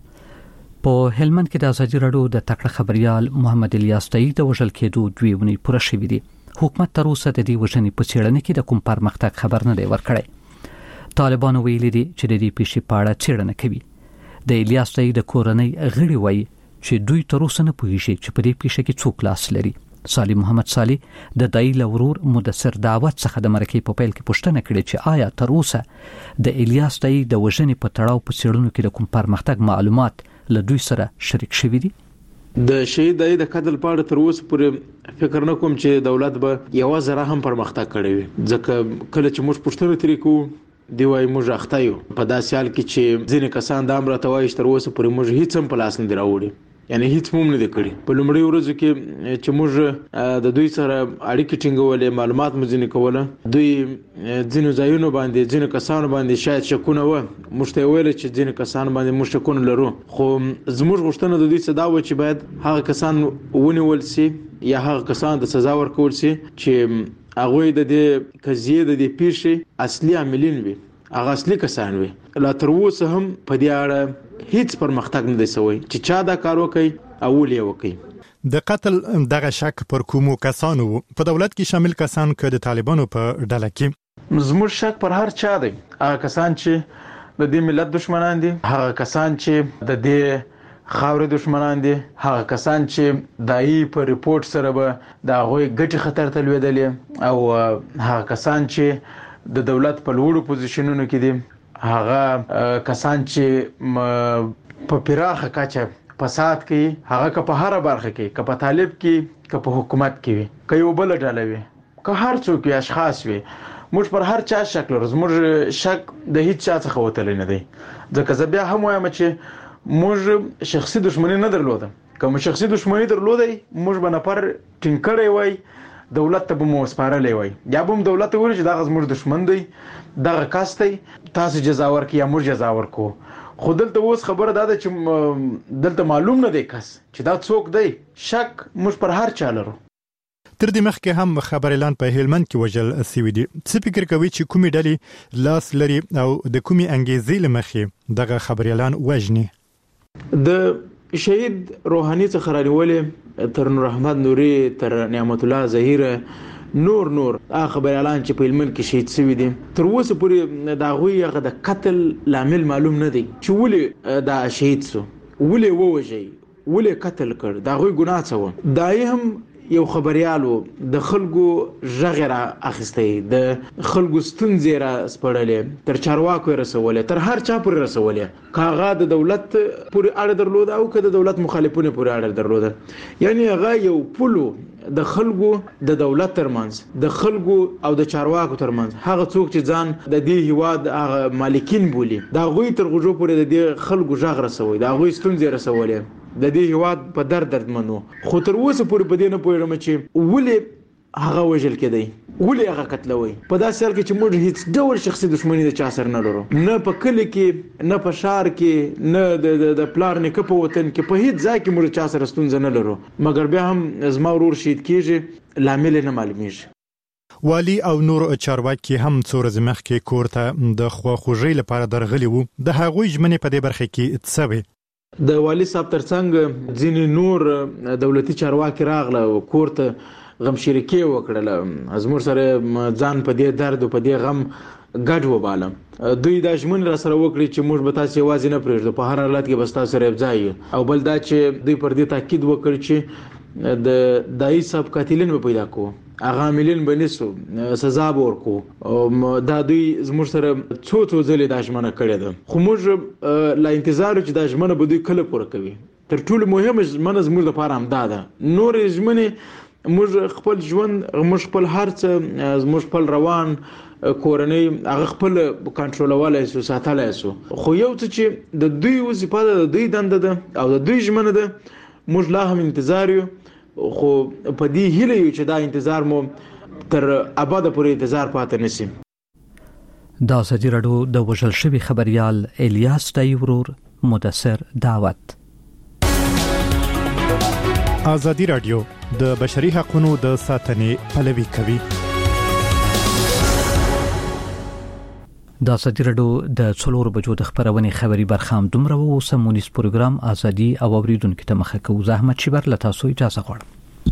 په هلمند کې د ازادي راډیو د تکړه خبريال محمد الیاس دایي د وژل کېدو دوی ونی پوره شوي دي. حکومت تر اوسه د دې وژنې په څېړنه کې د کوم پرمختګ خبر نه دی ورکړی. طالبانو ویلي دي چې د دې پیښې په اړه څېړنه کوي. د الیاس دایي د کورنۍ غړي وایي چې دوی تر اوسه نه پوهیږي چې په دې پیښه کې څوک لاس لري. صالح محمد صالح د دایي لورور مدثر دعوت څخه د مرکې په پیل کې پوښتنه کړې چې آیا تر اوسه د الیاس دایي د وژنې په تړاو په څېړنو کې د کوم پرمختګ معلومات له دوی سره شریک شوي دي. د شهید دایي د قتل په اړه تر اوسه پورې فکر نه کوم چې دولت به یو ذره هم پرمختګ کړی وي ځکه کله چې موږ پوښتنه ترې کوو دی وایي موږ اخته یو په داسې حال کې چې ځینې کسان دا هم راته وایي چې تر اوسه پورې موږ هیڅ هم په لاس نه دي راوړي یعنی هیڅ هم نه دي کړي. په لومړي ورځو کې چې موږ د دوی سره اړیکې ټینګولې معلومات مو ځینې کوله دوی ځینو ځایونو باندې ځینو کسانو باندې شاید شکونه وه موږ ته یې ویل چې ځینو کسانو باندې موږ شکونه لرو خو زموږ غوښتنه د دوی څه دا وه چې باید هغه کسان ونیول سي یا هغه کسان د سزا ورکول سي چې هغوی د دې قضیې د دې پیښې اصلي عاملین وي هغه اصلي کسان وي. لا تر اوسه هم په دې اړه هیڅ پرمختګ نه دی شوی چې چا دا کار وکړي او ولې یې وکړي. د قتل دغه شک پر کومو کسانو په دولت کې شامل کسان که د طالبانو په ډله کې زموږ شک پر هر چا دی. هغه کسان چې د دې ملت دشمنان دي هغه کسان چې د دې خاورې دشمنان دي هغه کسان چې دایي په ریپورت سره به د هغوی ګټې خطر ته لوېدلې او هغه کسان چې د دولت په لوړو پوزیشنونو کې دي هغه کسان چې په پراخه کچه فساد کوي هغه که په هر برخه کې که په طالب کې که په حکومت کې وي که یو بل ډله وي که هر څوک وي اشخاص وي موږ پر هر چا شک لرو. زموږ شک د هیڅ چا څخه وتلی نه دی ځکه زه بیا هم وایم چې موږ شخصي دشمني نه درلوده. که موږ شخصي دشمني درلودی موږ به نفر ټینګ کړی وای دولت ته به مو سپارلی وای یا به هم دولت ته ویل چې دغه زموږ دشمن دی دغه کس دی تاسو جزا ورکړئ یا موږ جزا ورکو. خو دلته اوس خبره دا ده چې دلته معلوم نه دی کس چې دا څوک دی. شک موږ پر هر چا لرو. تر دې مخکې هم خبریالان په هلمند کې وژل سوي دي. څه فکر کوي چې کومې ډلې لاس لري او د کومې انګیزې له مخې دغه خبریالان وژني؟ د شهید روحاني څخه رانیولې تر نور احمد نوري تر نعمت الله ظهیره نور نور هغه خبریالان چې په هلمند کې شهید شوي دي تر اوسه پورې د هغوی هغه د قتل لامل معلوم نه دی چې ولې دا شهید سو ولې ووژئ ولې قتل کړ د هغوی ګناه څه وه. دا یې هم یو خبریالو د خلکو غږ را اخیستی د خلکو ستونزې را سپړلې تر چارواکو یې رسولې تر هر چا پورې رسولې که هغه د دولت پورې اړه درلوده او که د دولت مخالفینو پورې اړه درلوده یعنی هغه یو پولو د خلکو د دولت ترمنځ د خلکو او د چارواکو ترمنځ هغه څوک چې ځان د دې هیواد هغه مالکین بولي د هغوی تر غوږو پورې د دې خلکو غږ رسوي د هغوی ستونزې رسولې د دې هیواد په درد دردمنو. خو تر اوسه پورې په دې نه پوهېږم چې ولې هغه وژل کېدی. ولې هغه قتلوي؟ په داسې حال کې چې موږ هیڅ ډول شخصي دښمني د چا سره نه لرو، نه په کلی کې، نه په شهر کې، نه د پلار نیکه په وطن کې، په هیڅ ځای کې موږ چا سره ستونزه نه لرو، مګر بیا هم زما ورور شهید کېږي، لامل نه معلومیږي. والی او نور چارواکي هم څو ورځې مخکې کور ته د خواخوږۍ لپاره درغلي وو. د هغوی ژمنې په دې برخه کې څه وې؟ د والی صاحب ترڅنګ ځینې نور دولتي چارواکي راغله او کور ته غم شریکي وکړله، زموږ سره ځان په دې درد او په دې غم ګډ وبالم. دوی دا ژمنې را سره وکړي چې موږ به تاسې یوازې نه پرېږدو، په هر حالت کې به ستاسو سره یوځای یو. او بل دا چې دوی پر دې تاکید وکړ چې د دایي صاحب قاتلین به پیدا کوو، هغه عاملین به نیسو، سزا به ورکوو. دا دوی زموږ سره څو څو ځلې دا ژمنه کړې ده، خو موږ لا انتظار چې دا ژمنه به دوی کله پوره کوي. تر ټولو مهمه ژمنه زموږ لپاره همدا ده. نورې ژمنې موږ خپل ژوند، موږ خپل هر څه، موږ خپل روان کورنۍ هغه خپل کنټرولولای شو، ساتلای شو. خو یو څه چې د دوی وظیفه ده، د دوی دنده ده او د دوی ژمنه ده، موږ لا هم انتظار یو. خو په دې هیله یو چې دا انتظار مو تر ابده پورې انتظار پاتې نشي. د ازادي راډیو د وژل شوي خبريال الیاس دای ورور مدثر دعوت. ازادي راډیو د بشري حقوقو د ساتنې پلوي کوي. د ازادي راډیو د څلور بجو د خبرونې خبري برخه هم دومره وو. سمونیس پروګرام ازادي او اوریدونکو ته مخه کوو. زحمت شبر له تاسو اجازه غواړم.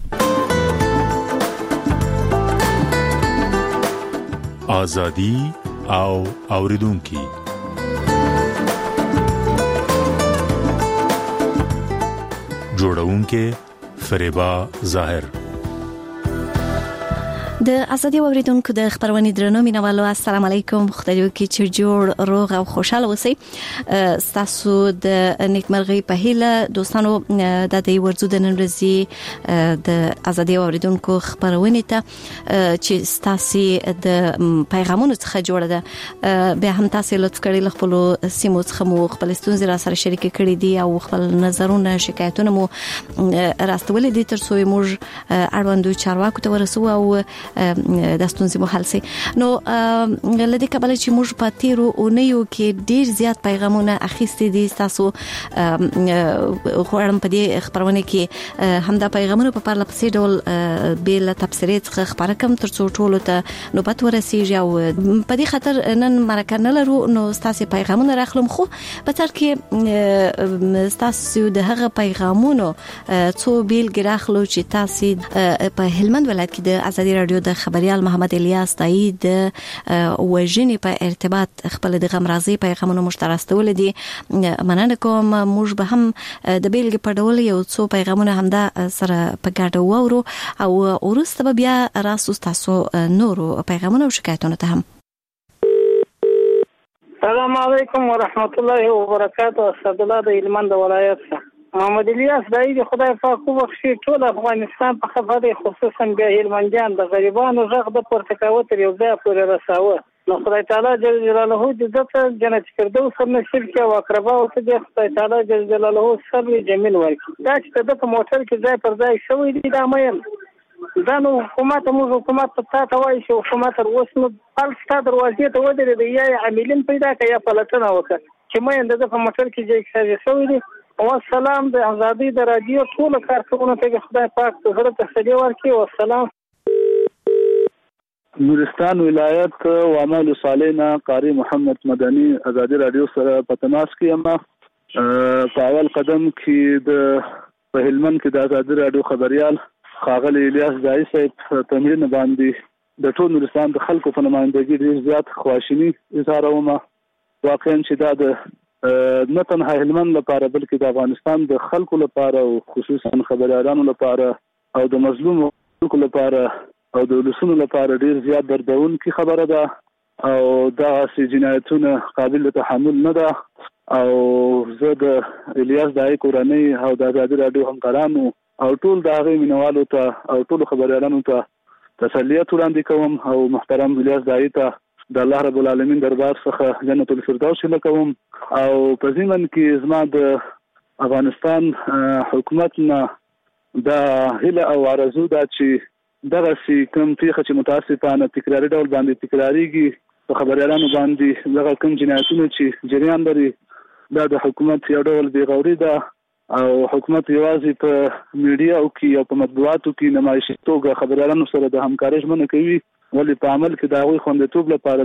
ازادي او اوریدونکو جوړونکو فریبا ظاهر. د ازادي اوریدونکو د خبرونې درنو مینوالو السلام علیکم. خدای وکړي چې جوړ روغ او خوشاله اوسئ. تاسو د نیکمرغي په هیله دوستانو د دې ورځو د نن ورځې د ازادي اوریدونکو خبرونې ته چې تاسو د پیغامونو څخه جوړه ده، به هم تاسو لطف کړئ خپل سیمو څخه مو خپل ستونزې را سره شریک کړئ دي او خپل نظرونه شکایتونه مو راستولې دي تر څو موږ اړوندو چارواکو ته ورسو او د ستونزې مو حل شي. نو لدې کبل چې موږ په تیرو اونیو کې ډیر زیات پیغامونه اخیستي دي. تاسو غواړم په دې خبرونه کې همدا پیغامونه په پرله پسې ډول بل تفسیرات خبره کوم تر څو ټولو ته نوبت ورسیږي او په دې خاطر نن مرکه نه لرو. نو تاسو پیغامونه راخلم، خو په تر کې تاسو د هغه پیغامونو څو بیل ګراخلو چې تاسو په هلمند ولایت کې د ازادي راډیو د خبريال محمد الیاس دای د وژنې په ارتباط خپل د غم راضي پیغامونه مشترکول دي. مننه کوم. موږ به هم د بیلګې په ډول یو څو پیغامونه همدا سره په ګډه وورو او ورسته بیا راسو تاسو نورو پیغامونه او شکایتونه ته هم. السلام علیکم ورحمت الله وبرکاته. اسد الله د هلمند ولایت څخه محمد الیاس دای د خدای پاک خو بخښي ټول افغانستان په خبره، خصوصا بیا هلمندیان د غریبانو غږ د پورتکاوه تر یو ځای پورې رساوه. نو خدای تعالی جل جلاله د ذات جنت فردوس نصیب کړي او اقربا او ته خدای تعالی جل جلاله صبر جمیل ورکړي. دا چې د موټر کې ځای پر ځای شوی دی دا مې دا نو حکومت مو حکومت ته تاسو وایي چې حکومت تر اوسه نو خپل ستاد دروازې ته ودرې دی یا عاملین پیدا کړي یا پلټنه وکړي چې مې د موټر کې ځای شوی دی. والسلام د ازادي د رادیو ټول کارکونکو ته خدای پاک زړه تسلی ورکړي. والسلام. نورستان ولایت و اعمال صالحنا قاری محمد مدني ازادي رادیو سره په تماس کې یم. په اول قدم کې د په هلمند کې د ازادي رادیو خبريال خاغلی الیاس دای صاحب تمرین باندې د ټول نورستان د خلکو په نمائندګۍ ډیر زیات خواشینی اظهاروم. واقعا چې دا د نه تنها هلمند لپاره بلکې د افغانستان د خلکو لپاره او خصوصا خبريالانو لپاره او د مظلوم خلکو لپاره او د ولسونو لپاره ډیر زیات دردونکې خبره ده او دا سي جنایتونه قابل تحمل نه ده. او زه د الیاس دای کورنۍ او د ازادي راډیو همکارانو او ټول د هغه مینوالو ته او ټول خبريالانو ته تسلیت وړاندې کوم او محترم الیاس دای ته د الله رب العالمین دربار څخه جنت الفردوس لکوم. او په ځمن کې زما د افغانستان حکومت نه د هله او ارزو دا چې دغه سي کوم پیښه چې متاسفانه تکراري ډول باندې تکراریږي په خبريالانو باندې دغه کوم جنایتونه چې جریان لري دا د حکومت یو ډول بیغوري ده او حکومت یوازې په میډیا او کې او په مطبوعاتو کې نمایش توګه خبريالانو سره د همکارۍ ژمنه کوي ولې په عمل کې دا غوي خوندیتوب لپاره